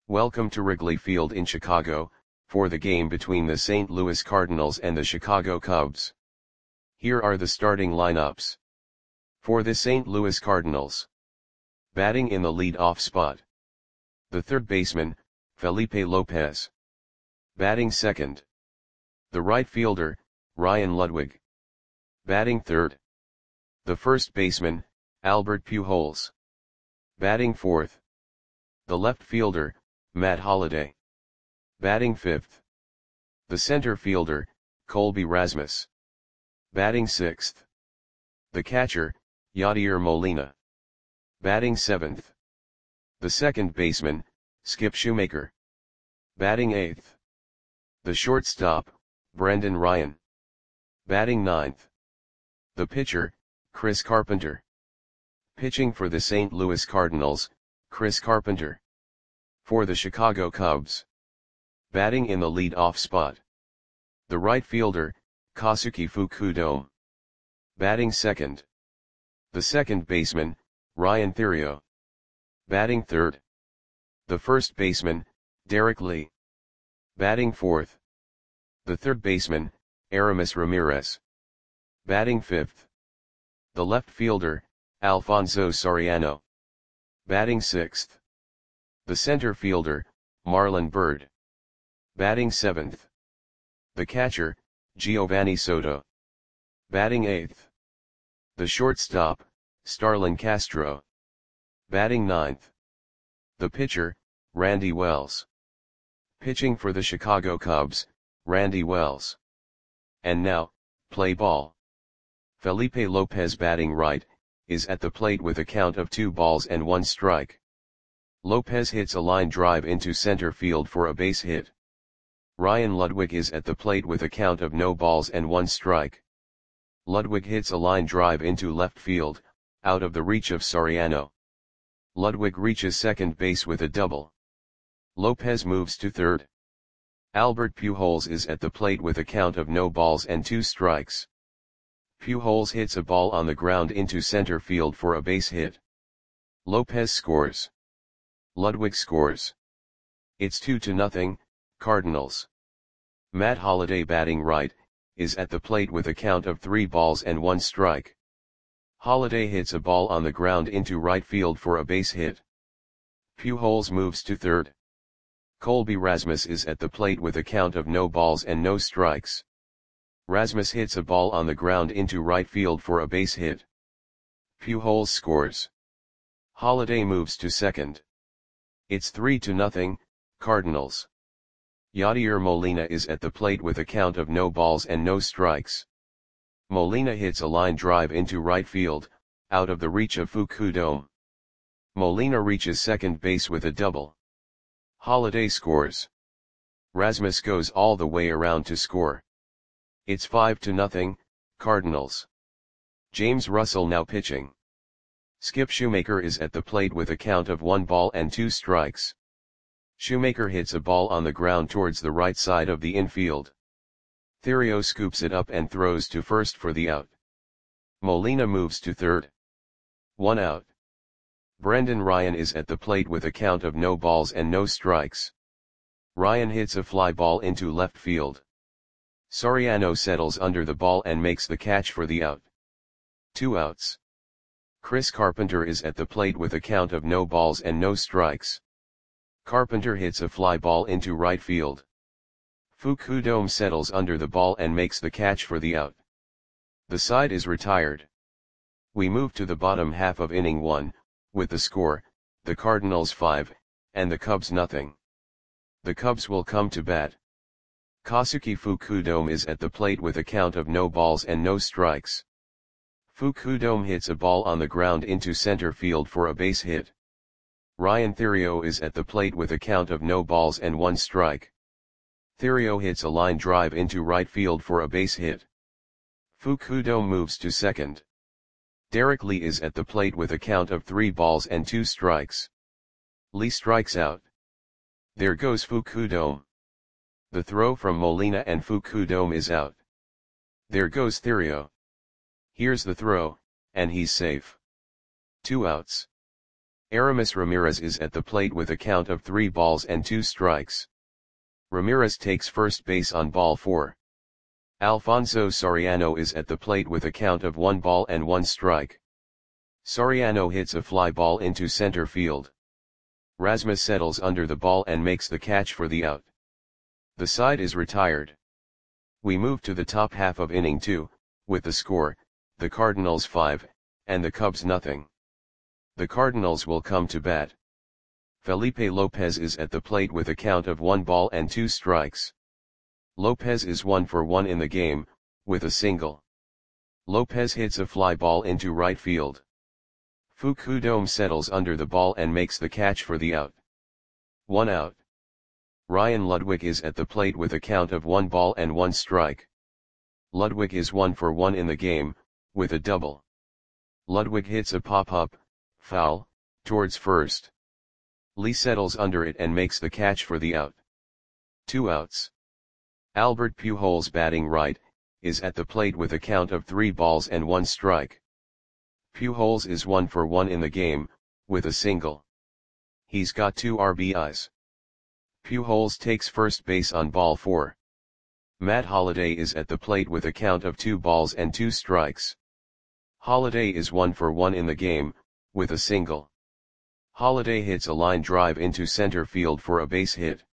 Welcome to Wrigley Field in Chicago, for the game between the St. Louis Cardinals and the Chicago Cubs. Here are the starting lineups. For the St. Louis Cardinals. Batting in the lead-off spot. The third baseman, Felipe Lopez. Batting second. The right fielder, Ryan Ludwig. Batting third. The first baseman, Albert Pujols. Batting fourth. The left fielder, Matt Holliday. Batting fifth. The center fielder, Colby Rasmus. Batting sixth. The catcher, Yadier Molina. Batting seventh. The second baseman, Skip Shoemaker. Batting eighth. The shortstop, Brendan Ryan. Batting ninth. The pitcher, Chris Carpenter. Pitching for the St. Louis Cardinals, Chris Carpenter. For the Chicago Cubs. Batting in the lead-off spot. The right fielder, Kosuke Fukudome. Batting second. The second baseman, Ryan Theriot. Batting third. The first baseman, Derek Lee. Batting fourth. The third baseman, Aramis Ramirez. Batting fifth. The left fielder, Alfonso Soriano. Batting sixth. The center fielder, Marlon Byrd. Batting seventh. The catcher, Giovanni Soto. Batting eighth. The shortstop, Starlin Castro. Batting ninth. The pitcher, Randy Wells. Pitching for the Chicago Cubs, Randy Wells. And now, play ball. Felipe Lopez batting right, is at the plate with a count of 2-1 strike. Lopez hits a line drive into center field for a base hit. Ryan Ludwig is at the plate with a count of 0-1 strike. Ludwig hits a line drive into left field, out of the reach of Soriano. Ludwig reaches second base with a double. Lopez moves to third. Albert Pujols is at the plate with a count of 0-2 strikes. Pujols hits a ball on the ground into center field for a base hit. Lopez scores. Ludwig scores. It's 2-0, Cardinals. Matt Holliday batting right, is at the plate with a count of 3-1 strike. Holliday hits a ball on the ground into right field for a base hit. Pujols moves to third. Colby Rasmus is at the plate with a count of 0 strikes. Rasmus hits a ball on the ground into right field for a base hit. Pujols scores. Holliday moves to second. It's 3-0, Cardinals. Yadier Molina is at the plate with a count of 0 strikes. Molina hits a line drive into right field, out of the reach of Fukudome. Molina reaches second base with a double. Holliday scores. Rasmus goes all the way around to score. It's 5-0, Cardinals. James Russell now pitching. Skip Shoemaker is at the plate with a count of 1-2 strikes. Shoemaker hits a ball on the ground towards the right side of the infield. Theriot scoops it up and throws to first for the out. Molina moves to third. 1 out. Brendan Ryan is at the plate with a count of 0 strikes. Ryan hits a fly ball into left field. Soriano settles under the ball and makes the catch for the out. 2 outs. Chris Carpenter is at the plate with a count of 0 strikes. Carpenter hits a fly ball into right field. Fukudome settles under the ball and makes the catch for the out. The side is retired. We move to the bottom half of inning 1, with the score, the Cardinals 5, and the Cubs nothing. The Cubs will come to bat. Kosuke Fukudome is at the plate with a count of 0 strikes. Fukudome hits a ball on the ground into center field for a base hit. Ryan Theriot is at the plate with a count of 0-1 strike. Theriot hits a line drive into right field for a base hit. Fukudome moves to second. Derek Lee is at the plate with a count of 3-2 strikes. Lee strikes out. There goes Fukudome. The throw from Molina and Fukudome is out. There goes Theriot. Here's the throw, and he's safe. 2 outs. Aramis Ramirez is at the plate with a count of 3 balls and 2 strikes. Ramirez takes first base on ball 4. Alfonso Soriano is at the plate with a count of 1 ball and 1 strike. Soriano hits a fly ball into center field. Rasmus settles under the ball and makes the catch for the out. The side is retired. We move to the top half of inning 2, with the score, the Cardinals 5, and the Cubs nothing. The Cardinals will come to bat. Felipe Lopez is at the plate with a count of 1 ball and 2 strikes. Lopez is 1 for 1 in the game, with a single. Lopez hits a fly ball into right field. Fukudome settles under the ball and makes the catch for the out. 1 out. Ryan Ludwig is at the plate with a count of 1 ball and 1 strike. Ludwig is 1 for 1 in the game, with a double. Ludwig hits a pop-up, foul, towards first. Lee settles under it and makes the catch for the out. 2 outs. Albert Pujols, batting right, is at the plate with a count of 3 balls and 1 strike. Pujols is 1 for 1 in the game, with a single. He's got 2 RBIs. Pujols takes first base on ball 4. Matt Holliday is at the plate with a count of 2 balls and 2 strikes. Holliday is 1 for 1 in the game, with a single. Holliday hits a line drive into center field for a base hit.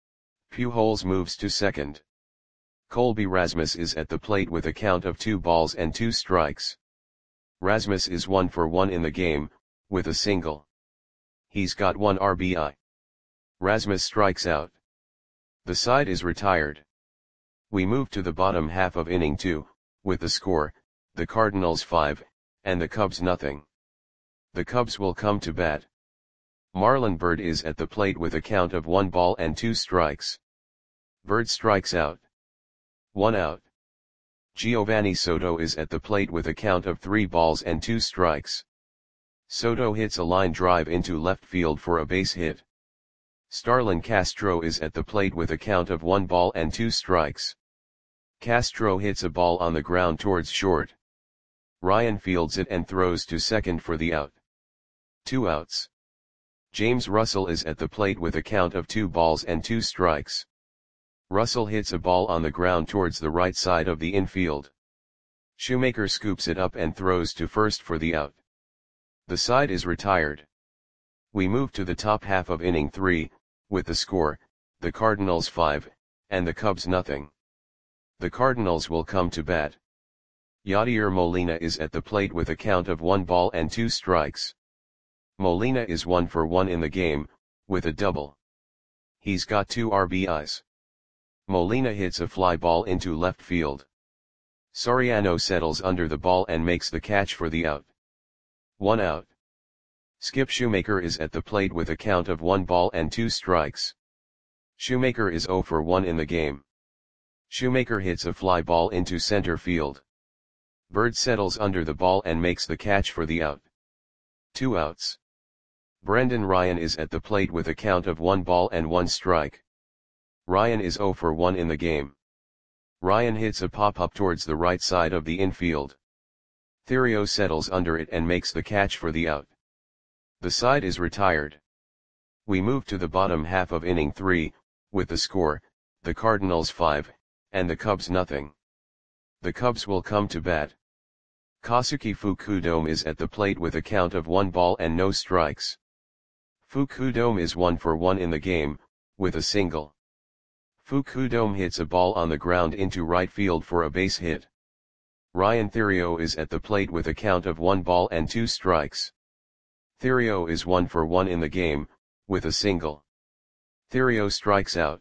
Pujols moves to second. Colby Rasmus is at the plate with a count of 2 balls and 2 strikes. Rasmus is 1 for 1 in the game, with a single. He's got 1 RBI. Rasmus strikes out. The side is retired. We move to the bottom half of inning 2, with the score, the Cardinals 5, and the Cubs nothing. The Cubs will come to bat. Marlon Byrd is at the plate with a count of 1 ball and 2 strikes. Byrd strikes out. 1 out. Giovanni Soto is at the plate with a count of 3 balls and 2 strikes. Soto hits a line drive into left field for a base hit. Starlin Castro is at the plate with a count of 1 ball and 2 strikes. Castro hits a ball on the ground towards short. Ryan fields it and throws to second for the out. 2 outs. James Russell is at the plate with a count of 2 balls and 2 strikes. Russell hits a ball on the ground towards the right side of the infield. Shoemaker scoops it up and throws to first for the out. The side is retired. We move to the top half of inning 3, with the score, the Cardinals 5, and the Cubs nothing. The Cardinals will come to bat. Yadier Molina is at the plate with a count of 1 ball and 2 strikes. Molina is 1 for 1 in the game, with a double. He's got 2 RBIs. Molina hits a fly ball into left field. Soriano settles under the ball and makes the catch for the out. 1 out. Skip Shoemaker is at the plate with a count of 1 ball and 2 strikes. Shoemaker is 0 for 1 in the game. Shoemaker hits a fly ball into center field. Byrd settles under the ball and makes the catch for the out. 2 outs. Brendan Ryan is at the plate with a count of 1 ball and 1 strike. Ryan is 0 for 1 in the game. Ryan hits a pop-up towards the right side of the infield. Theriot settles under it and makes the catch for the out. The side is retired. We move to the bottom half of inning 3, with the score, the Cardinals 5, and the Cubs nothing. The Cubs will come to bat. Kosuke Fukudome is at the plate with a count of 1 ball and no strikes. Fukudome is 1 for 1 in the game, with a single. Fukudome hits a ball on the ground into right field for a base hit. Ryan Theriot is at the plate with a count of 1 ball and 2 strikes. Theriot is 1 for 1 in the game, with a single. Theriot strikes out.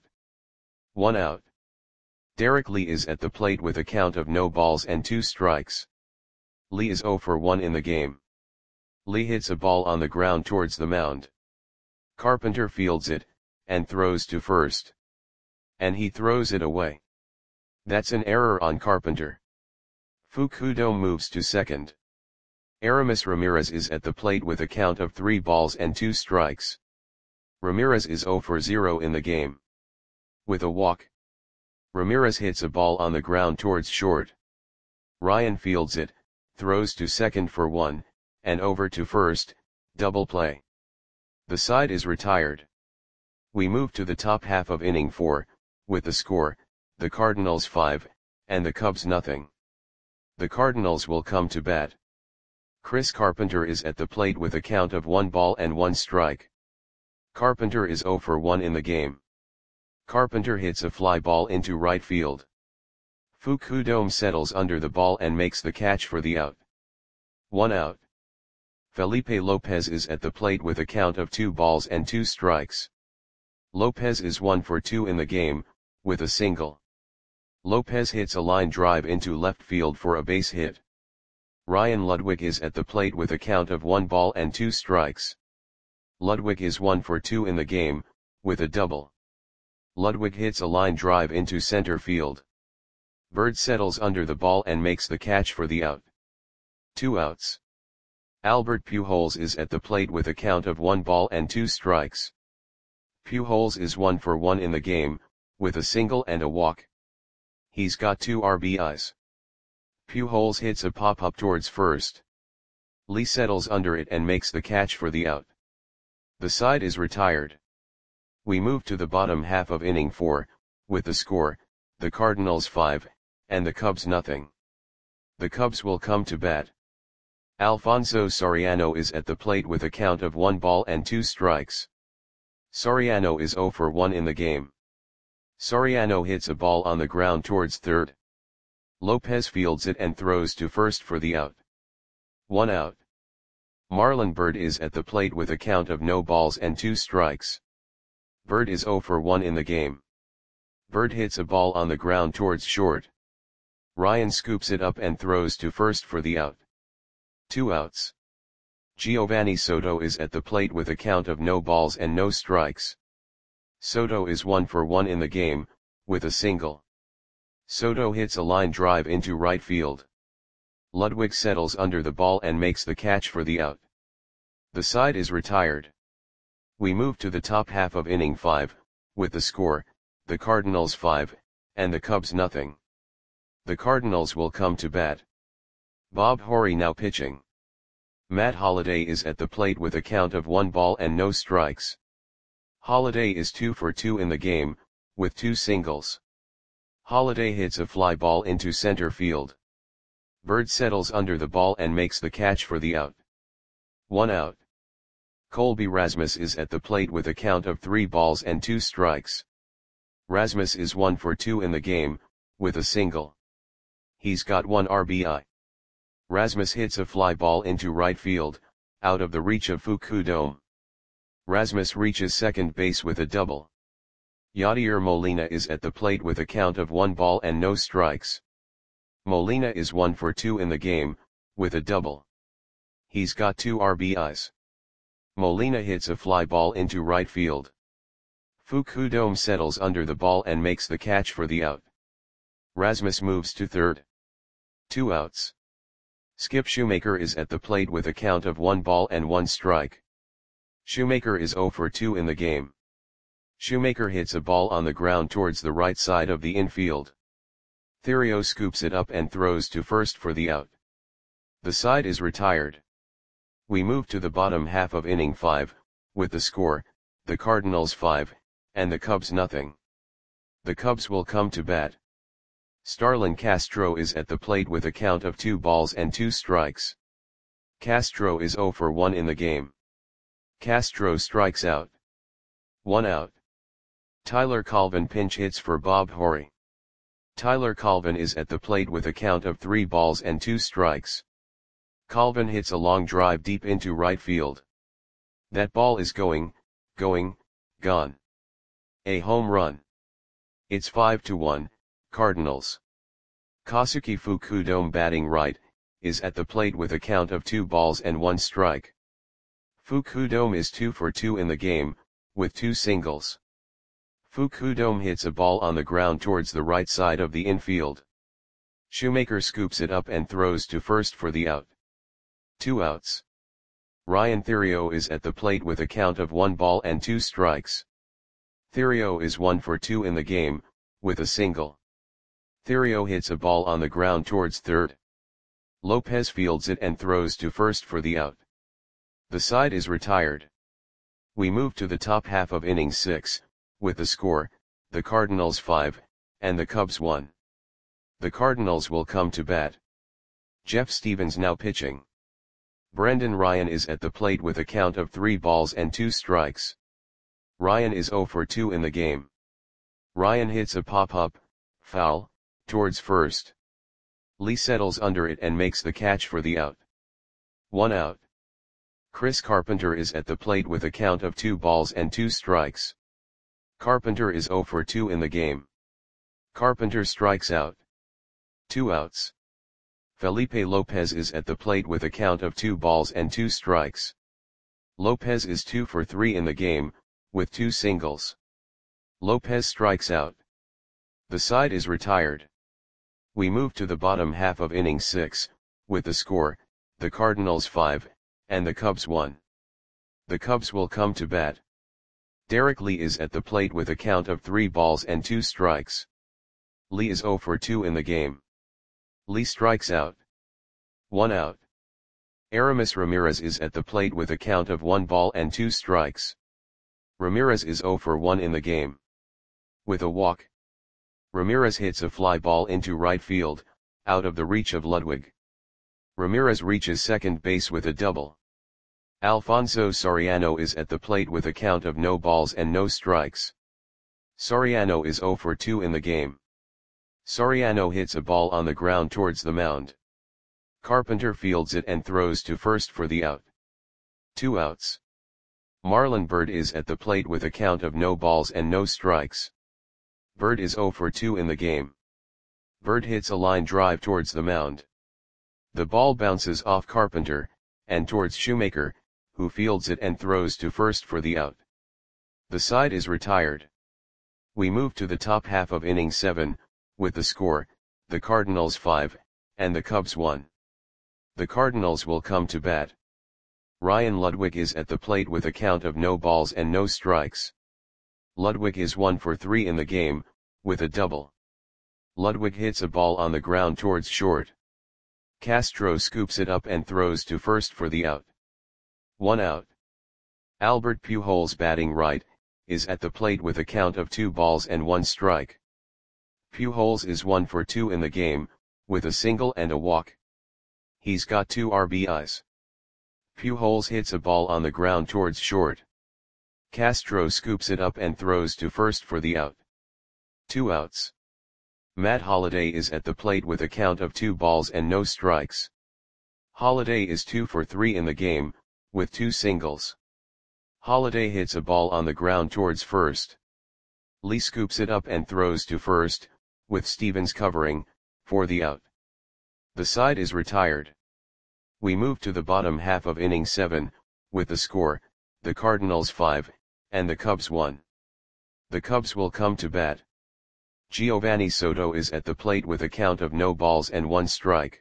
1 out. Derek Lee is at the plate with a count of no balls and 2 strikes. Lee is 0 for 1 in the game. Lee hits a ball on the ground towards the mound. Carpenter fields it, and throws to first. And he throws it away. That's an error on Carpenter. Fukudome moves to second. Aramis Ramirez is at the plate with a count of 3 balls and 2 strikes. Ramirez is 0 for 0 in the game. With a walk. Ramirez hits a ball on the ground towards short. Ryan fields it, throws to second for 1, and over to first, double play. The side is retired. We move to the top half of inning 4, with the score, the Cardinals 5, and the Cubs nothing. The Cardinals will come to bat. Chris Carpenter is at the plate with a count of 1 ball and 1 strike. Carpenter is 0 for 1 in the game. Carpenter hits a fly ball into right field. Fukudome settles under the ball and makes the catch for the out. 1 out. Felipe Lopez is at the plate with a count of 2 balls and 2 strikes. Lopez is 1 for 2 in the game, with a single. Lopez hits a line drive into left field for a base hit. Ryan Ludwig is at the plate with a count of 1 ball and 2 strikes. Ludwig is 1 for 2 in the game, with a double. Ludwig hits a line drive into center field. Bird settles under the ball and makes the catch for the out. 2 outs. Albert Pujols is at the plate with a count of 1 ball and 2 strikes. Pujols is 1 for 1 in the game, with a single and a walk. He's got 2 RBIs. Pujols hits a pop-up towards first. Lee settles under it and makes the catch for the out. The side is retired. We move to the bottom half of inning 4, with the score, the Cardinals 5, and the Cubs nothing. The Cubs will come to bat. Alfonso Soriano is at the plate with a count of 1 ball and 2 strikes. Soriano is 0 for 1 in the game. Soriano hits a ball on the ground towards third. Lopez fields it and throws to first for the out. 1 out. Marlon Byrd is at the plate with a count of no balls and 2 strikes. Byrd is 0 for 1 in the game. Byrd hits a ball on the ground towards short. Ryan scoops it up and throws to first for the out. 2 outs. Giovanni Soto is at the plate with a count of no balls and no strikes. Soto is 1 for 1 in the game, with a single. Soto hits a line drive into right field. Ludwig settles under the ball and makes the catch for the out. The side is retired. We move to the top half of inning 5, with the score, the Cardinals 5, and the Cubs nothing. The Cardinals will come to bat. Bob Horry now pitching. Matt Holliday is at the plate with a count of 1 ball and no strikes. Holliday is 2 for 2 in the game, with 2 singles. Holliday hits a fly ball into center field. Byrd settles under the ball and makes the catch for the out. 1 out. Colby Rasmus is at the plate with a count of 3 balls and 2 strikes. Rasmus is 1 for 2 in the game, with a single. He's got 1 RBI. Rasmus hits a fly ball into right field, out of the reach of Fukudome. Rasmus reaches second base with a double. Yadier Molina is at the plate with a count of 1 ball and no strikes. Molina is 1 for 2 in the game, with a double. He's got 2 RBIs. Molina hits a fly ball into right field. Fukudome settles under the ball and makes the catch for the out. Rasmus moves to third. 2 outs. Skip Shoemaker is at the plate with a count of 1 ball and 1 strike. Shoemaker is 0 for 2 in the game. Shoemaker hits a ball on the ground towards the right side of the infield. Theriot scoops it up and throws to first for the out. The side is retired. We move to the bottom half of inning 5, with the score, the Cardinals 5, and the Cubs nothing. The Cubs will come to bat. Starlin Castro is at the plate with a count of 2 balls and 2 strikes. Castro is 0 for 1 in the game. Castro strikes out. 1 out. Tyler Colvin pinch hits for Bob Horry. Tyler Colvin is at the plate with a count of 3 balls and 2 strikes. Colvin hits a long drive deep into right field. That ball is gone. A home run. It's 5-1, Cardinals. Kosuke Fukudome batting right, is at the plate with a count of 2 balls and 1 strike. Fukudome is 2 for 2 in the game, with 2 singles. Fukudome hits a ball on the ground towards the right side of the infield. Shoemaker scoops it up and throws to first for the out. 2 outs. Ryan Theriot is at the plate with a count of 1 ball and 2 strikes. Theriot is 1 for 2 in the game, with a single. Theriot hits a ball on the ground towards third. Lopez fields it and throws to first for the out. The side is retired. We move to the top half of inning 6, with the score, the Cardinals 5, and the Cubs 1. The Cardinals will come to bat. Jeff Stevens now pitching. Brendan Ryan is at the plate with a count of 3 balls and 2 strikes. Ryan is 0 for 2 in the game. Ryan hits a pop-up, foul, towards first. Lee settles under it and makes the catch for the out. 1 out. Chris Carpenter is at the plate with a count of 2 balls and 2 strikes. Carpenter is 0 for 2 in the game. Carpenter strikes out. 2 outs. Felipe Lopez is at the plate with a count of 2 balls and 2 strikes. Lopez is 2 for 3 in the game, with 2 singles. Lopez strikes out. The side is retired. We move to the bottom half of inning 6, with the score, the Cardinals 5, and the Cubs 1. The Cubs will come to bat. Derek Lee is at the plate with a count of 3 balls and 2 strikes. Lee is 0 for 2 in the game. Lee strikes out. 1 out. Aramis Ramirez is at the plate with a count of 1 ball and 2 strikes. Ramirez is 0 for 1 in the game. With a walk, Ramirez hits a fly ball into right field, out of the reach of Ludwig. Ramirez reaches second base with a double. Alfonso Soriano is at the plate with a count of no balls and no strikes. Soriano is 0 for 2 in the game. Soriano hits a ball on the ground towards the mound. Carpenter fields it and throws to first for the out. 2 outs. Marlon Byrd is at the plate with a count of no balls and no strikes. Byrd is 0 for 2 in the game. Byrd hits a line drive towards the mound. The ball bounces off Carpenter, and towards Shoemaker, who fields it and throws to first for the out. The side is retired. We move to the top half of inning 7, with the score, the Cardinals 5, and the Cubs 1. The Cardinals will come to bat. Ryan Ludwig is at the plate with a count of no balls and no strikes. Ludwig is 1 for 3 in the game, with a double. Ludwig hits a ball on the ground towards short. Castro scoops it up and throws to first for the out. 1 out. Albert Pujols, batting right, is at the plate with a count of 2 balls and 1 strike. Pujols is 1 for 2 in the game, with a single and a walk. He's got 2 RBIs. Pujols hits a ball on the ground towards short. Castro scoops it up and throws to first for the out. 2 outs. Matt Holliday is at the plate with a count of 2 balls and no strikes. Holliday is 2 for 3 in the game, with 2 singles. Holliday hits a ball on the ground towards first. Lee scoops it up and throws to first, with Stevens covering, for the out. The side is retired. We move to the bottom half of inning 7, with the score, the Cardinals 5, and the Cubs 1. The Cubs will come to bat. Giovanni Soto is at the plate with a count of no balls and 1 strike.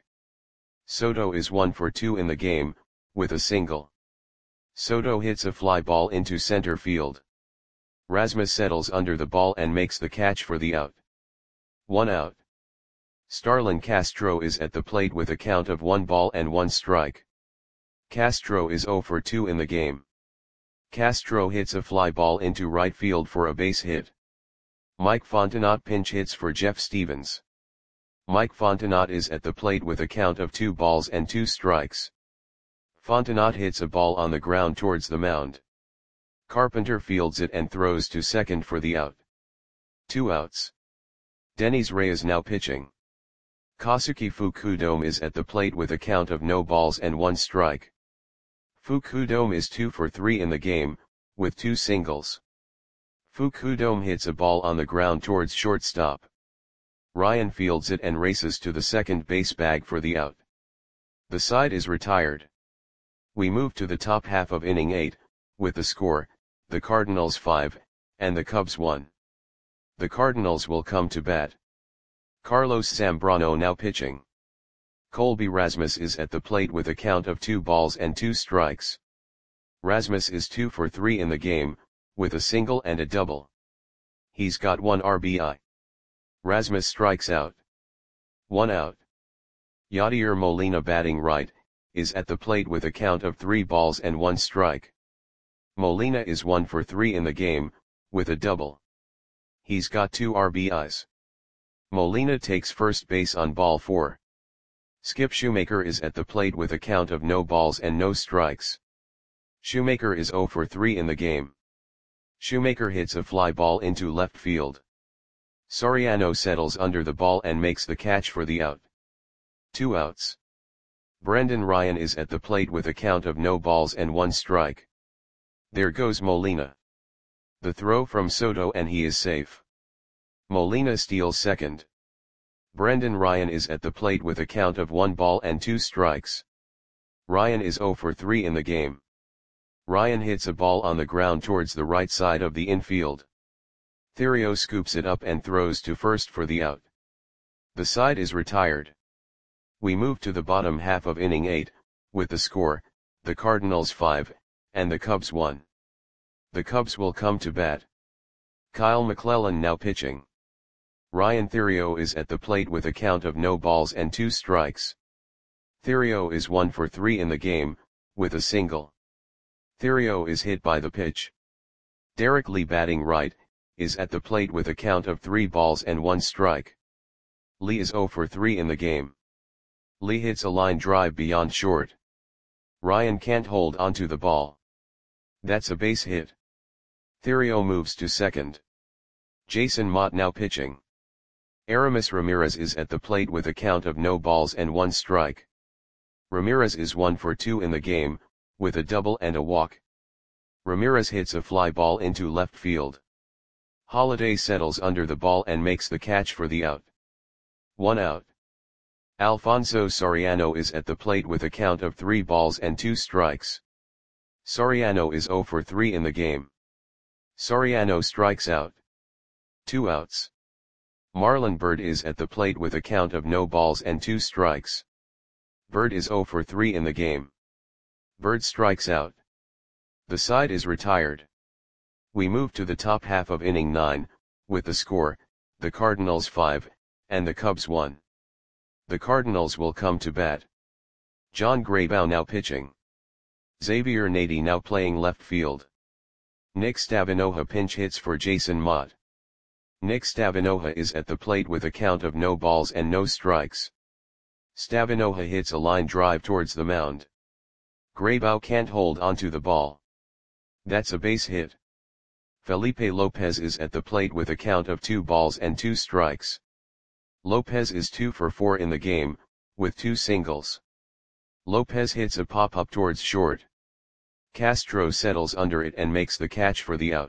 Soto is 1 for 2 in the game, with a single. Soto hits a fly ball into center field. Rasmus settles under the ball and makes the catch for the out. 1 out. Starlin Castro is at the plate with a count of 1 ball and 1 strike. Castro is 0 for 2 in the game. Castro hits a fly ball into right field for a base hit. Mike Fontenot pinch hits for Jeff Stevens. Mike Fontenot is at the plate with a count of 2 balls and 2 strikes. Fontenot hits a ball on the ground towards the mound. Carpenter fields it and throws to second for the out. 2 outs. Denys Reyes now pitching. Kosuke Fukudome is at the plate with a count of no balls and 1 strike. Fukudome is 2 for 3 in the game, with 2 singles. Fukudome hits a ball on the ground towards shortstop. Ryan fields it and races to the second base bag for the out. The side is retired. We move to the top half of inning 8, with the score, the Cardinals 5, and the Cubs 1. The Cardinals will come to bat. Carlos Zambrano now pitching. Colby Rasmus is at the plate with a count of 2 balls and 2 strikes. Rasmus is 2 for 3 in the game, with a single and a double. He's got 1 RBI. Rasmus strikes out. 1 out. Yadier Molina, batting right, is at the plate with a count of 3 balls and 1 strike. Molina is 1 for 3 in the game, with a double. He's got 2 RBIs. Molina takes first base on ball 4. Skip Shoemaker is at the plate with a count of no balls and no strikes. Shoemaker is 0 for 3 in the game. Shoemaker hits a fly ball into left field. Soriano settles under the ball and makes the catch for the out. 2 outs. Brendan Ryan is at the plate with a count of no balls and 1 strike. There goes Molina. The throw from Soto and he is safe. Molina steals second. Brendan Ryan is at the plate with a count of 1 ball and 2 strikes. Ryan is 0 for 3 in the game. Ryan hits a ball on the ground towards the right side of the infield. Theriot scoops it up and throws to first for the out. The side is retired. We move to the bottom half of inning 8, with the score, the Cardinals 5, and the Cubs 1. The Cubs will come to bat. Kyle McClellan now pitching. Ryan Theriot is at the plate with a count of no balls and 2 strikes. Theriot is 1 for 3 in the game, with a single. Theriot is hit by the pitch. Derek Lee batting right, is at the plate with a count of 3 balls and 1 strike. Lee is 0 for 3 in the game. Lee hits a line drive beyond short. Ryan can't hold onto the ball. That's a base hit. Theriot moves to second. Jason Motte now pitching. Aramis Ramirez is at the plate with a count of no balls and 1 strike. Ramirez is 1 for 2 in the game, with a double and a walk. Ramirez hits a fly ball into left field. Holliday settles under the ball and makes the catch for the out. 1 out. Alfonso Soriano is at the plate with a count of 3 balls and 2 strikes. Soriano is 0 for 3 in the game. Soriano strikes out. 2 outs. Marlon Byrd is at the plate with a count of no balls and 2 strikes. Byrd is 0 for 3 in the game. Byrd strikes out. The side is retired. We move to the top half of inning 9, with the score, the Cardinals 5, and the Cubs 1. The Cardinals will come to bat. John Graybow now pitching. Xavier Nady now playing left field. Nick Stavinoha pinch hits for Jason Motte. Nick Stavinoha is at the plate with a count of no balls and no strikes. Stavinoha hits a line drive towards the mound. Graybow can't hold onto the ball. That's a base hit. Felipe Lopez is at the plate with a count of 2 balls and 2 strikes. Lopez is 2 for 4 in the game, with 2 singles. Lopez hits a pop-up towards short. Castro settles under it and makes the catch for the out.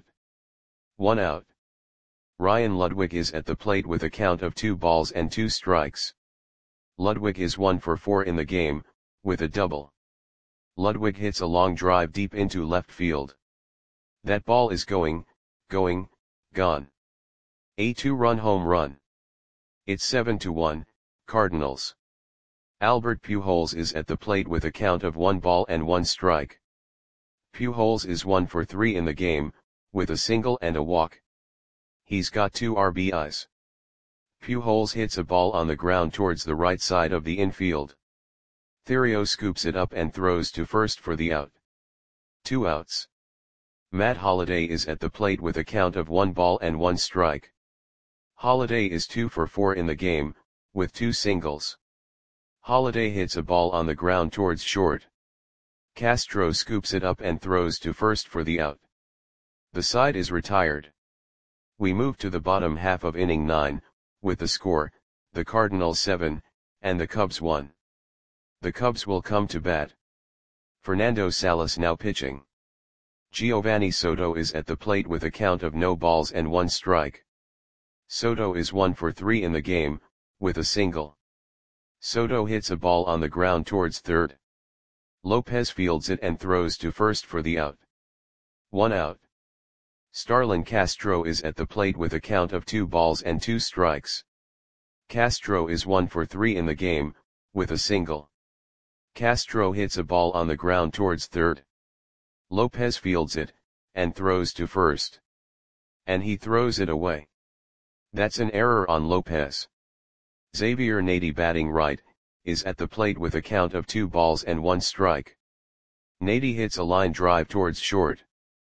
1 out. Ryan Ludwig is at the plate with a count of 2 balls and 2 strikes. Ludwig is 1 for 4 in the game, with a double. Ludwig hits a long drive deep into left field. That ball is gone. A 2-run home run. It's 7-1, Cardinals. Albert Pujols is at the plate with a count of 1 ball and 1 strike. Pujols is 1 for 3 in the game, with a single and a walk. He's got 2 RBIs. Pujols hits a ball on the ground towards the right side of the infield. Theriot scoops it up and throws to first for the out. 2 outs. Matt Holliday is at the plate with a count of 1 ball and 1 strike. Holliday is 2 for 4 in the game, with 2 singles. Holliday hits a ball on the ground towards short. Castro scoops it up and throws to first for the out. The side is retired. We move to the bottom half of inning 9, with the score, the Cardinals 7, and the Cubs 1. The Cubs will come to bat. Fernando Salas now pitching. Giovanni Soto is at the plate with a count of no balls and 1 strike. Soto is 1 for 3 in the game, with a single. Soto hits a ball on the ground towards third. Lopez fields it and throws to first for the out. 1 out. Starlin Castro is at the plate with a count of 2 balls and 2 strikes. Castro is 1 for 3 in the game, with a single. Castro hits a ball on the ground towards third. Lopez fields it, and throws to first. And he throws it away. That's an error on Lopez. Xavier Nady batting right, is at the plate with a count of 2 balls and 1 strike. Nady hits a line drive towards short.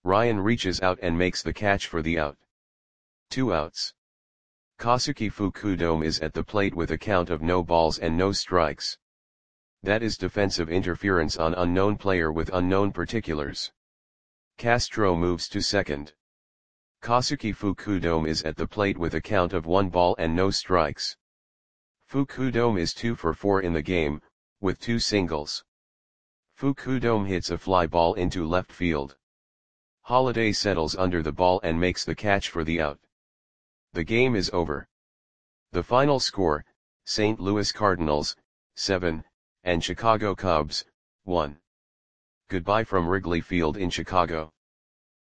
Ryan reaches out and makes the catch for the out. 2 outs. Kazuki Fukudome is at the plate with a count of no balls and no strikes. That is defensive interference on unknown player with unknown particulars. Castro moves to second. Kazuki Fukudome is at the plate with a count of 1 ball and no strikes. Fukudome is 2 for 4 in the game, with 2 singles. Fukudome hits a fly ball into left field. Holiday settles under the ball and makes the catch for the out. The game is over. The final score, St. Louis Cardinals, 7, and Chicago Cubs, 1. Goodbye from Wrigley Field in Chicago.